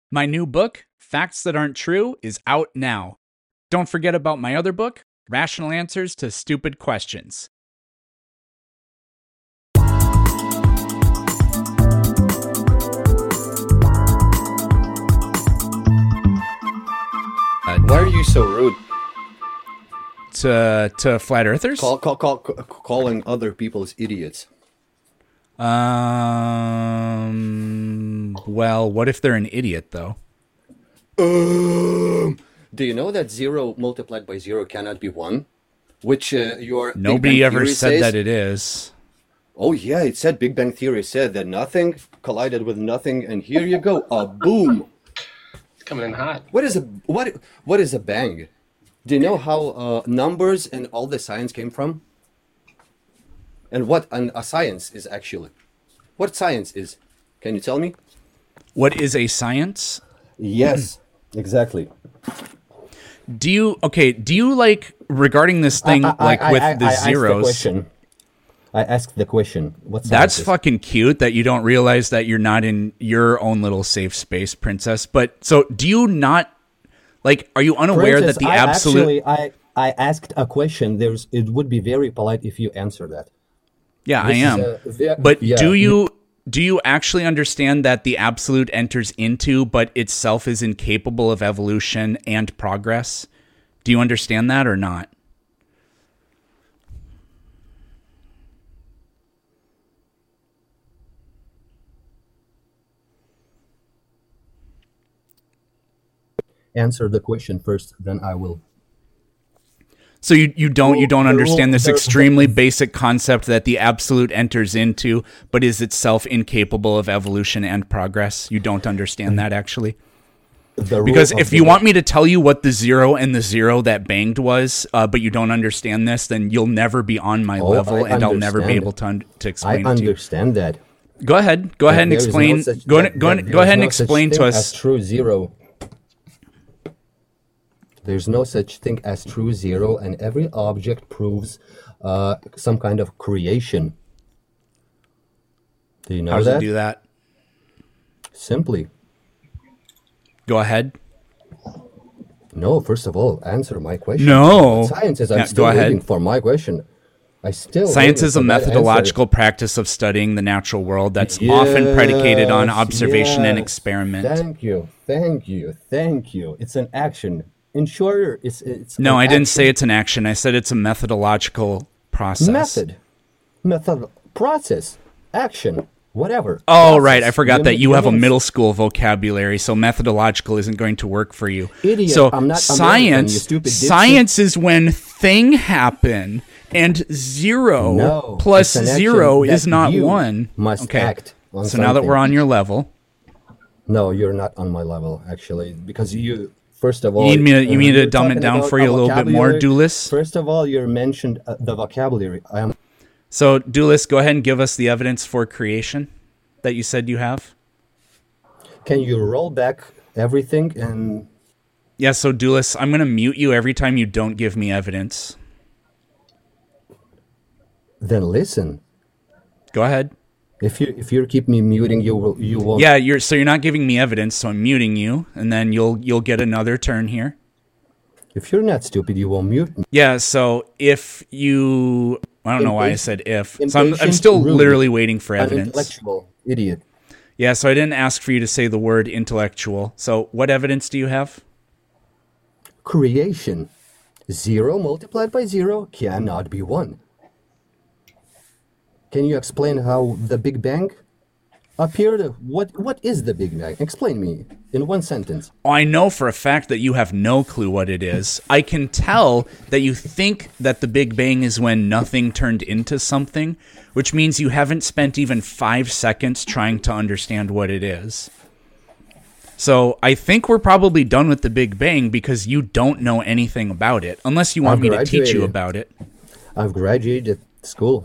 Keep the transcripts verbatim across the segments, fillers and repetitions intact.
My new book, Facts That Aren't True, is out now. Don't forget about my other book, Rational Answers to Stupid Questions. Why are you so rude? To to flat earthers? Call, call, call, calling other people's idiots. Um. Well, what if they're an idiot, though? Um, do you know that zero multiplied by zero cannot be one? Which uh, your Nobody ever said says, that it is. Oh yeah, it said Big Bang Theory said that nothing collided with nothing, and here you go, a boom. It's coming in hot. What is a what? What is a bang? Do you know how uh, numbers and all the science came from? And what an, a science is actually? What science is? Can you tell me? What is a science? Yes, exactly. Do you okay? Do you like regarding this thing I, I, like I, with I, the I, I zeros? Asked the question. I asked the question. What's That's fucking cute that you don't realize that you're not in your own little safe space, princess. But so, do you not like? Are you unaware Princess, that the I absolute? Actually, I I asked a question. There's. It would be very polite if you answer that. Yeah, This I am. a, yeah, but yeah. do you do you actually understand that the absolute enters into, but itself is incapable of evolution and progress? Do you understand that or not? Answer the question first, then I will. So you, you don't you don't Well, understand this there- extremely basic concept that the absolute enters into, but is itself incapable of evolution and progress. You don't understand that actually. The Because rule if of you the- want me to tell you what the zero and the zero that banged was, uh, but you don't understand this, then you'll never be on my Oh, level, I and I'll never be understand. able to un- to I explain it to you. understand that. Go ahead. Go ahead and There is no explain. such- go that- go, that go there ahead is and no such explain to thing us. as true zero. There's no such thing as true zero, and every object proves uh, some kind of creation. Do you know How does that? it do that? Simply. Go ahead. No, first of all, answer my question. No. What science is. I'm Yeah, still go ahead. waiting for my question. I still Science waiting is a for that answer. methodological practice of studying the natural world that's often predicated on Yes, observation and yes. experiment. Thank you, thank you, thank you. It's an action. Ensure it's it's. No, an I didn't action. say it's an action. I said it's a methodological process. Method, method, process, action, whatever. Oh, Process. right. I forgot that mean- you have a mean- middle school vocabulary, so methodological isn't going to work for you. Idiot, So I'm not American, science, you stupid dipshit. science is when thing happen and zero No, plus it's an action zero that is not you one. must okay. act on So now that something. we're on your level, No, you're not on my level actually, because you. First of all, need me to- you uh, need me to you're dumb it talking down about for you a little bit more, vocabulary. Dulis? First of all, you mentioned uh, the vocabulary. I am. so Dulis, go ahead and give us the evidence for creation that you said you have. Can you roll back everything and Yeah, so Dulis, I'm going to mute you every time you don't give me evidence. then listen? Go ahead. If you if you keep me muting, you will you will. Yeah, you're so you're not giving me evidence, so I'm muting you, and then you'll you'll get another turn here. If you're not stupid, you will mute me. Yeah, so if you I don't know why I Impatient- said if. So I'm I'm impatient, still rude, literally waiting for An evidence. intellectual idiot. Yeah, so I didn't ask for you to say the word intellectual. So what evidence do you have? Creation. Zero multiplied by zero cannot be one. Can you explain how the Big Bang appeared? What what is the Big Bang? Explain me in one sentence. I know for a fact that you have no clue what it is. I can tell that you think that the Big Bang is when nothing turned into something, which means you haven't spent even five seconds trying to understand what it is. So I think we're probably done with the Big Bang because you don't know anything about it, unless you want I've me to teach you graduated. about it. I've graduated school.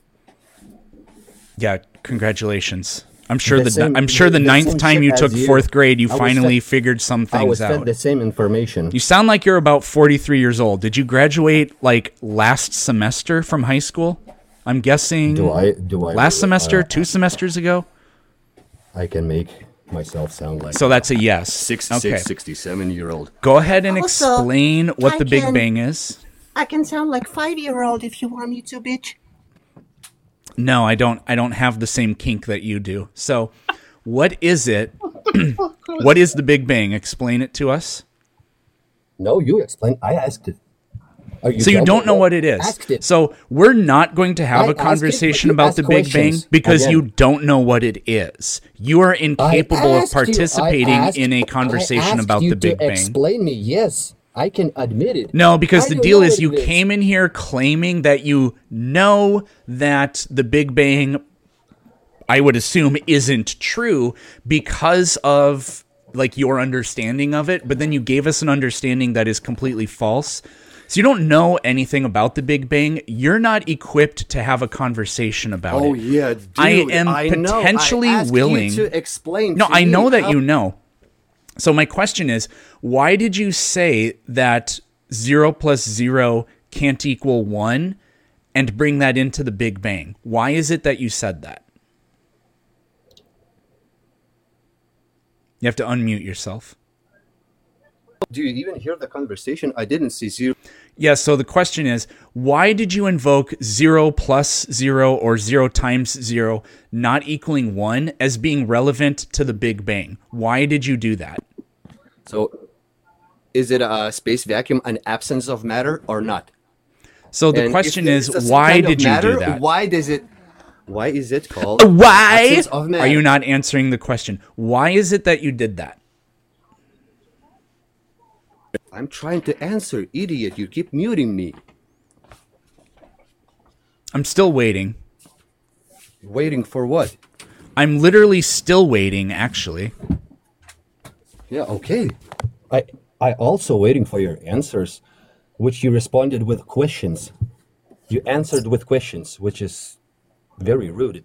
Yeah, congratulations. I'm sure The the, same- I'm sure the the ninth same time shit you as took you. fourth grade, you I was finally fed- figured some I was things fed out. the same information. You sound like you're about forty-three years old. Did you graduate like last semester from high school? I'm guessing Do I? Do I? last semester, uh, two semesters ago. I can make myself sound like. So that's a yes. sixty-six, Okay. sixty-seven year old. Go ahead and Also, explain what I the Big can- Bang is. I can sound like five-year-old if you want me to, bitch. No, I don't. I don't have the same kink that you do. So, what is it? What is the Big Bang? Explain it to us. No, you explain. I asked it. Are So you don't know what it Asked is. it. So we're not going to have I a asked it, conversation but you about asked the Big Bang questions. because Again. you don't know what it is. You are incapable of asked you- I participating asked- in a I conversation asked about you the Big to Bang. Explain me. Yes, I can admit it. No, because I the don't deal know is what you it is. came in here claiming that you know that the Big Bang, I would assume, isn't true because of like your understanding of it, but then you gave us an understanding that is completely false. So you don't know anything about the Big Bang. You're not equipped to have a conversation about Oh it. yeah, dude, I am I know. potentially I asked willing- you to explain. No, to I me know that how- you know. So my question is, why did you say that zero plus zero can't equal one and bring that into the Big Bang? Why is it that you said that? You have to unmute yourself. Do you even hear the conversation? I didn't see zero. Yeah, so the question is, why did you invoke zero plus zero or zero times zero not equaling one as being relevant to the Big Bang? Why did you do that? So, is it a space vacuum, an absence of matter, or not? So the And if question there is, a why kind of did you matter, do that? Why does it? Why is it called? Why absence of matter? are you not answering the question? Why is it that you did that? I'm trying to answer, idiot. You keep muting me. I'm still waiting. Waiting for what? I'm literally still waiting, actually. Yeah, okay. I I also waiting for your answers, which you responded with questions. You answered with questions, which is very rude.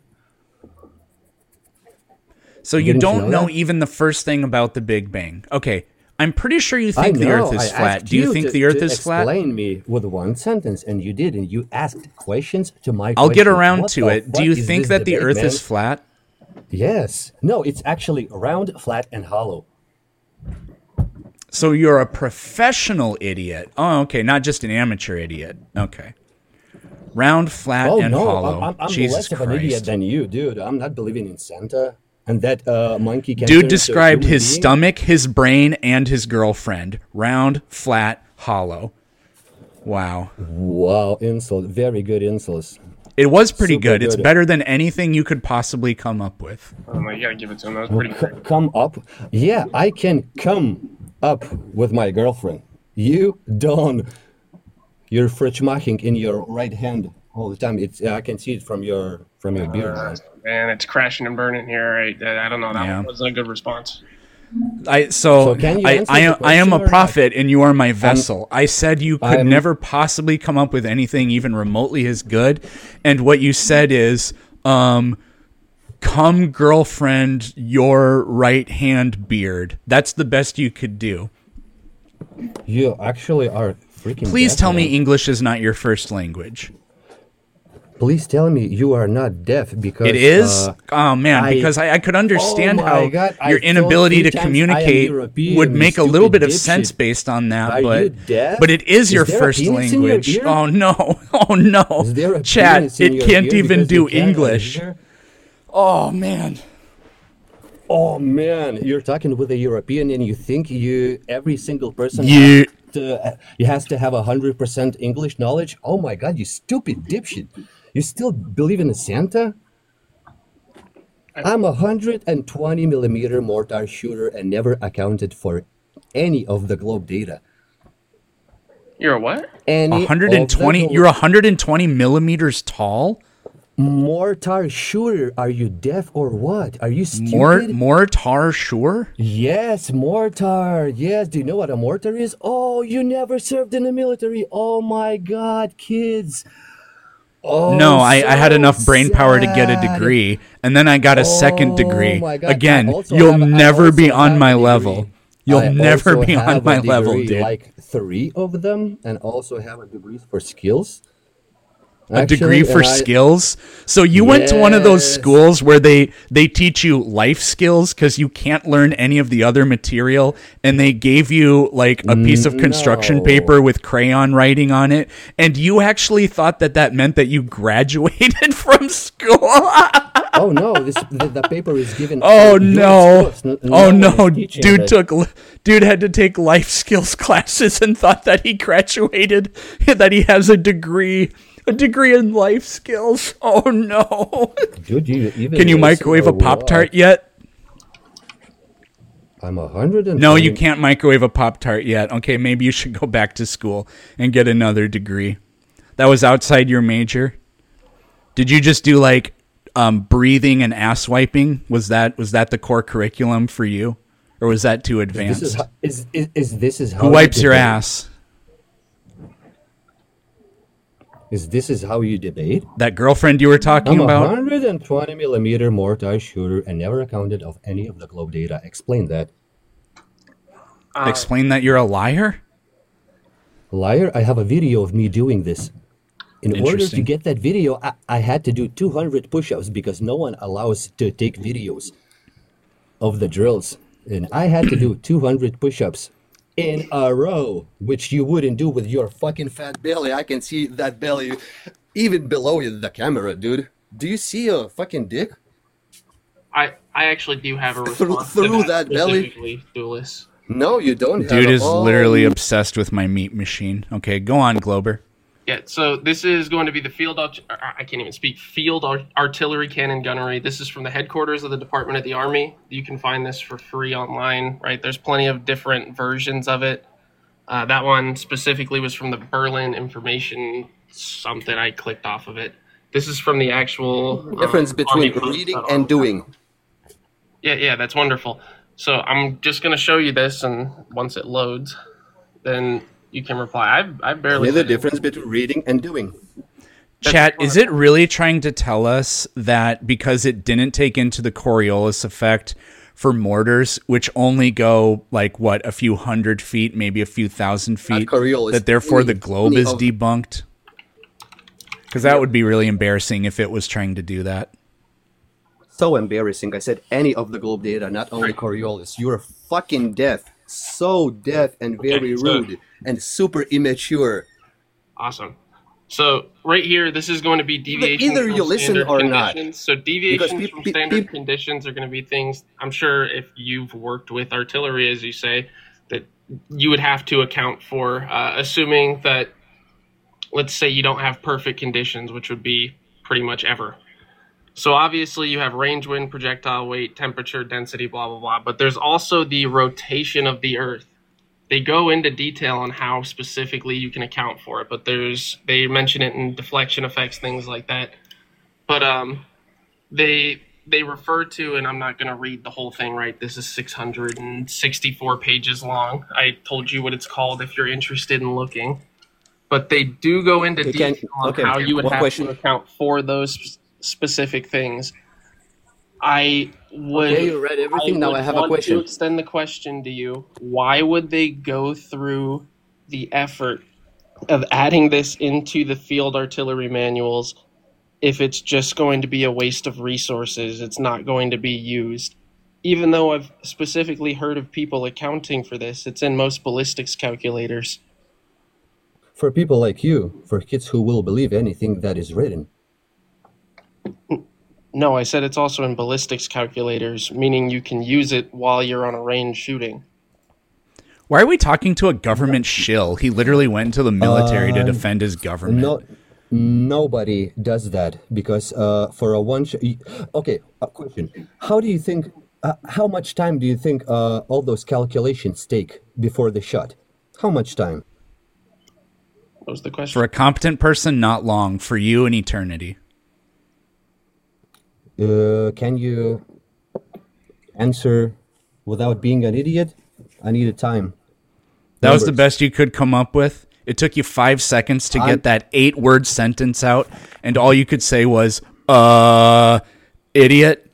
So you Didn't you don't know know that? even the first thing about the Big Bang. Okay, I'm pretty sure you I think the know, Earth is I flat. asked Do you think to- the Earth to is flat? Explain me with one sentence, and you did, and you asked questions to my. I'll get questions. around What to the it. Do fuck you is think this that the debate, Earth man? is flat? Yes. No, it's actually round, flat, and hollow. So you're a professional idiot. Oh, okay, not just an amateur idiot. Okay. Round, flat, Oh and no, hollow. I'm, I'm, I'm Jesus less of Christ. an idiot than you, dude. I'm not believing in Santa and that uh, monkey. Can turn Dude into a described human his being. stomach, his brain, and his girlfriend. Round, flat, hollow. Wow. Wow, insult. Very good insults. It was pretty Super good. It's good. better than anything you could possibly come up with. Oh, no, you gotta give it to him. That was pretty C- good. come up. Yeah, I can come up with my girlfriend. You don't. You're fritzmaching in your right hand all the time. It's I can see it from your from your beard. Uh, man. man, it's crashing and burning here. I, I don't know. That Yeah. wasn't a good response. I so, So can you I answer I the am I am question a or not? prophet and you are my vessel. I said you could I'm- never possibly come up with anything even remotely as good, and what you said is, um, come girlfriend, your right hand beard. That's the best you could do. You actually are freaking. Please deaf, tell me man. English is not your first language. Please tell me you are not deaf because It is? uh, oh man, I- because I, I could understand Oh my how God, I your thought inability three to times I am communicate European, would you make a little stupid bit of dipshit. sense based on that, Are but you deaf? but it is Is your there a first penis in your language. ear? Oh no. Oh no. Is there a Chat, penis in it your can't ear even because do you can't English. hear? Oh man. Oh man, you're talking with a European and you think you every single person Yeah. has to, you has to have a hundred percent English knowledge. Oh my God, you stupid dipshit! You still believe in a Santa? I'm a hundred and twenty millimeter mortar shooter and never accounted for any of the globe data. You're a what? Any one hundred twenty of the you're one hundred twenty millimeters tall? mortar shooter. Are you deaf or what? Are you stupid? Mor mortar sure? Yes, mortar. Yes, do you know what a mortar is? Oh, you never served in the military. Oh my God, kids. Oh, No, I, I had so enough brain power to get a sad. degree, and then I got a second Oh degree. my God, I Again, also you'll have- I never be also on have my a degree. level. You'll I never also be on have my a level, degree, dude. Like three of them, and also have a degree for skills. a degree Actually, for and I- skills. So you went to one of those Yes. schools where they they teach you life skills because you can't learn any of the other material, and they gave you like a piece of construction No. paper with crayon writing on it, and you actually thought that that meant that you graduated from school. Oh no, this the, the paper is given. Oh to no! schools. N- Oh one no! is teaching Dude that. took dude had to take life skills classes and thought that he graduated, that he has a degree, a degree in life skills. Oh no! Dude, you even Can you listen microwave or a Pop Tart what? yet? I'm a hundred and No, you can't microwave a Pop Tart yet. Okay, maybe you should go back to school and get another degree. That was outside your major. Did you just do like um, breathing and ass wiping? Was that was that the core curriculum for you, or was that too advanced? This is, how, is, is is this is how Who you wipes your debate? ass? Is this is how you debate? That girlfriend you were talking I'm a about? hundred twenty millimeter mortar shooter and never accounted of any of the globe data. Explain that. Uh, Explain that you're a liar? Liar, I have a video of me doing this. In order to Interesting. get that video, I, I had to do two hundred push-ups because no one allows to take videos of the drills. And I had to do two hundred push-ups in a row, which you wouldn't do with your fucking fat belly. I can see that belly even below the camera, dude. Do you see a fucking dick? I I actually do have a Through- response through to that belly? specifically, Duelist. No, you don't. Dude have is all- literally obsessed with my meat machine. Okay, go on, Glober. Yeah, so this is going to be the field. Art- I can't even speak. Field art- artillery cannon gunnery. This is from the headquarters of the Department of the Army. You can find this for free online. Right, there's plenty of different versions of it. Uh, that one specifically was from the Berlin Information something. I clicked off of it. This is from the actual um, difference between Army Post reading dot and org. doing. Yeah, yeah, that's wonderful. So I'm just gonna show you this, and once it loads, then you can reply. I I barely. Only the said it. difference between reading and doing. Chat, is it really trying to tell us that because it didn't take into the Coriolis effect for mortars, which only go like what, a few hundred feet, maybe a few thousand feet, Coriolis, that therefore any- the globe any is of- debunked? Because that would be really embarrassing if it was trying to do that. So embarrassing. I said any of the globe data, not only Coriolis. You're fucking deaf. So deaf and very Okay, so- rude and super immature. Awesome. So right here, this is going to be deviations either from you listen standard or not. conditions. So deviations pe- from pe- standard pe- conditions are going to be things. I'm sure if you've worked with artillery, as you say, that you would have to account for, uh, assuming that, let's say, you don't have perfect conditions, which would be pretty much ever. So obviously you have range, wind, projectile weight, temperature, density, blah blah blah. But there's also the rotation of the Earth. They go into detail on how specifically you can account for it, but there's they mention it in deflection effects, things like that. But um, they they refer to, and I'm not going to read the whole thing, right? This is six hundred sixty-four pages long. I told you what it's called if you're interested in looking. But they do go into You can- detail on okay, how you would one have question. to account for those sp- specific things. I would. Okay, you read everything. Now would I have a want question. To extend the question to you. Why would they go through the effort of adding this into the field artillery manuals if it's just going to be a waste of resources? It's not going to be used. Even though I've specifically heard of people accounting for this, it's in most ballistics calculators. For people like you, for kids who will believe anything that is written. No, I said it's also in ballistics calculators, meaning you can use it while you're on a range shooting. Why are we talking to a government shill? He literally went into the military to defend his government. No, nobody does that because uh, for a one. Sh- okay, a question. How do you think? Uh, how much time do you think uh, all those calculations take before the shot? How much time? What was the question? For a competent person, not long. For you, an eternity. Uh, can you answer without being an idiot? I need a time. That was the Numbers. best you could come up with? It took you five seconds to I'm- get that eight-word sentence out, and all you could say was, uh, idiot.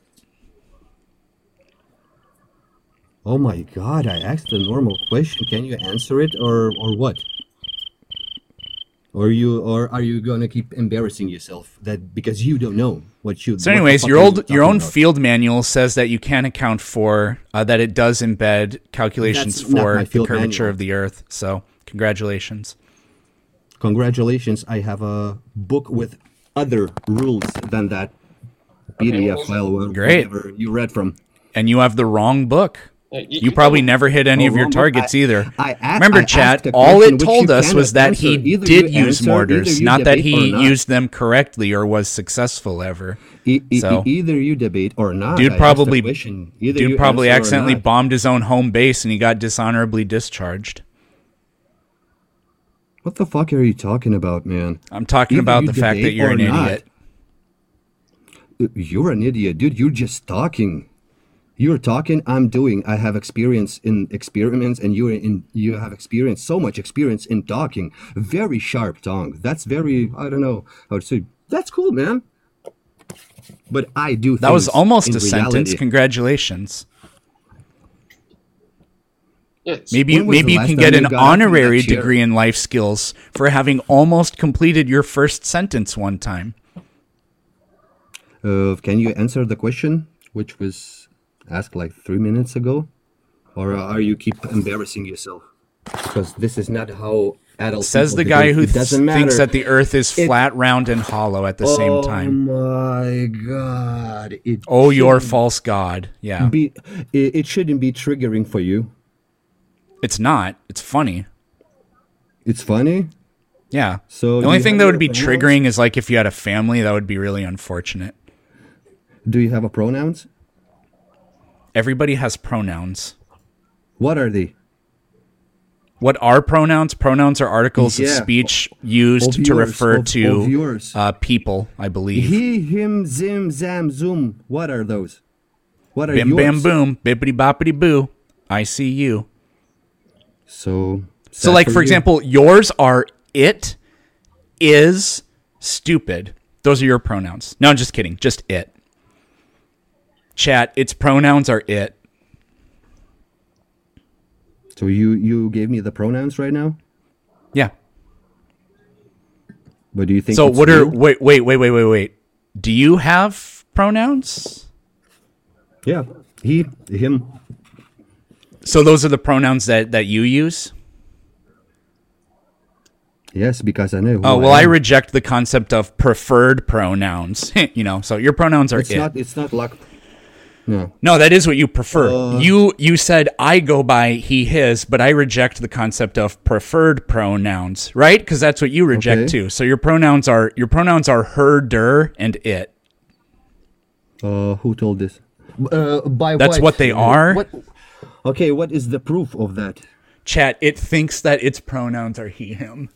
Oh my god, I asked a normal question. Can you answer it or or what? Or you, or are you gonna keep embarrassing yourself that because you don't know what you? So, anyways, your old your own field manual says that you can account for uh, that it does embed calculations That's not for my the field curvature manual. of the Earth. So, congratulations. Congratulations! I have a book with other rules than that P D F file. or Great. Whatever you read from. And you have the wrong book. Uh, you- You probably can- never hit any Oh, of your wrong book. targets I- either. I a- Remember, I chat, asked a all question it which told you us was cannot that answer. he Either did you use answer, mortars, either you not that debate he or not. used them correctly or was successful ever. E- e- So- either you debate or not. Dude I asked probably, a question. Either you dude probably answer or accidentally not. bombed his own home base and he got dishonorably discharged. What the fuck are you talking about, man? I'm talking Either about you the fact that debate you're or an not. idiot. You're an idiot, dude. You're just talking. You're talking. I'm doing. I have experience in experiments, and you're in. You have experience, so much experience in talking. Very sharp tongue. That's very. I don't know how to say. That's cool, man. But I do. That was things almost in a sentence. reality. Congratulations. Yes. Maybe When was maybe the you last can time get you an got up from that honorary chair? degree in life skills for having almost completed your first sentence one time. Uh, can you answer the question, which was asked like three minutes ago, or are you keep embarrassing yourself? Because this is not how adults. Says the guy who th- thinks that the Earth is flat, round, and hollow at the same time. Oh my god! It Oh, your shouldn't false god. Yeah. Be, it, it shouldn't be triggering for you. It's not. It's funny. It's funny. Yeah. So the do only you thing have that would your be pronouns? triggering is like if you had a family, that would be really unfortunate. Do you have a pronouns? Everybody has pronouns. What are they? What are pronouns? Pronouns are articles of Yeah. speech used Of to yours, refer of- to of yours. uh, people, I believe. He, him, zim, zam, zoom. What are those? What are Bim, yours? bam, boom. Bippity, boppity, boo. I see you. So. So, sad like, for you. example, yours are it, is, stupid. Those are your pronouns. No, I'm just kidding. Just it. Chat, its pronouns are it. So you you gave me the pronouns right now, Yeah. but do you think? So it's what are real? wait wait wait wait wait wait? Do you have pronouns? Yeah, he, him. So those are the pronouns that that you use? Yes, because I know. who Oh well, I am. reject the concept of preferred pronouns. You know, so your pronouns are It's it. not. It's not like. No. No, that is what you prefer. Uh. you you said I go by he his, but I reject the concept of preferred pronouns, right? Because that's what you reject Okay. too. So your pronouns are your pronouns are her, der, and it. Uh, who told this? Uh, by That's what they are? What? Okay, what is the proof of that? Chat, it thinks that its pronouns are he him.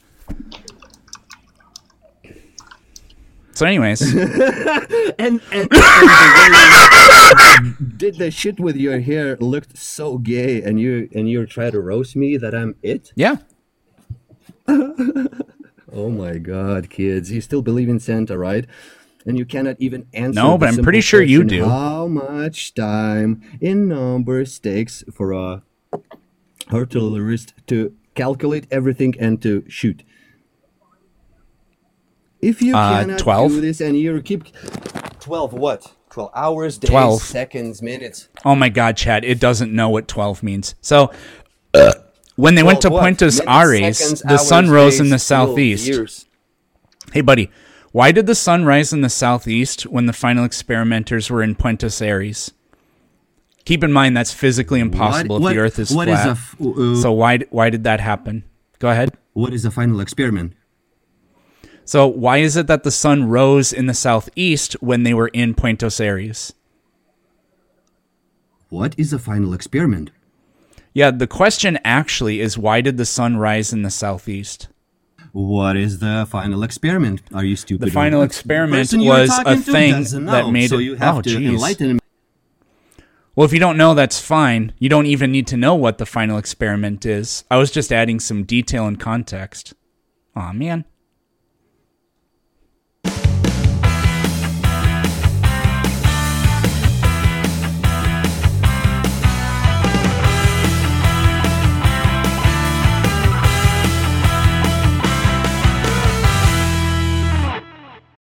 So anyways, And, and, and the way you did the shit with your hair looked so gay, and you and you try to roast me that I'm it. yeah. Oh my god, kids! You still believe in Santa, right? And you cannot even answer. No, the but I'm simple pretty sure you question, do. How much time in numbers takes for a artillerist to calculate everything and to shoot? If you Uh, cannot twelve? do this and you keep twelve, what? Twelve hours, days, twelve. seconds, minutes. Oh my God, Chad, it doesn't know what twelve means. So when they went to twelve what? Puentes Minutes, Aires, seconds, the sun hours, rose in days, the still southeast. years. Hey, buddy, why did the sun rise in the southeast when the final experimenters were in Puentes Aires? Keep in mind that's physically impossible What- if the what- Earth is what is flat. a f- uh, so why why did that happen? Go ahead. What is the final experiment? So why is it that the sun rose in the southeast when they were in Puentes Aires? What is the final experiment? Yeah, the question actually is why did the sun rise in the southeast? What is the final experiment? Are you stupid? The or final what? experiment The person you're was a talking to thing doesn't that know, made so it- you have oh, to geez. enlighten him. Well, if you don't know, that's fine. You don't even need to know what the final experiment is. I was just adding some detail and context. Aw, man.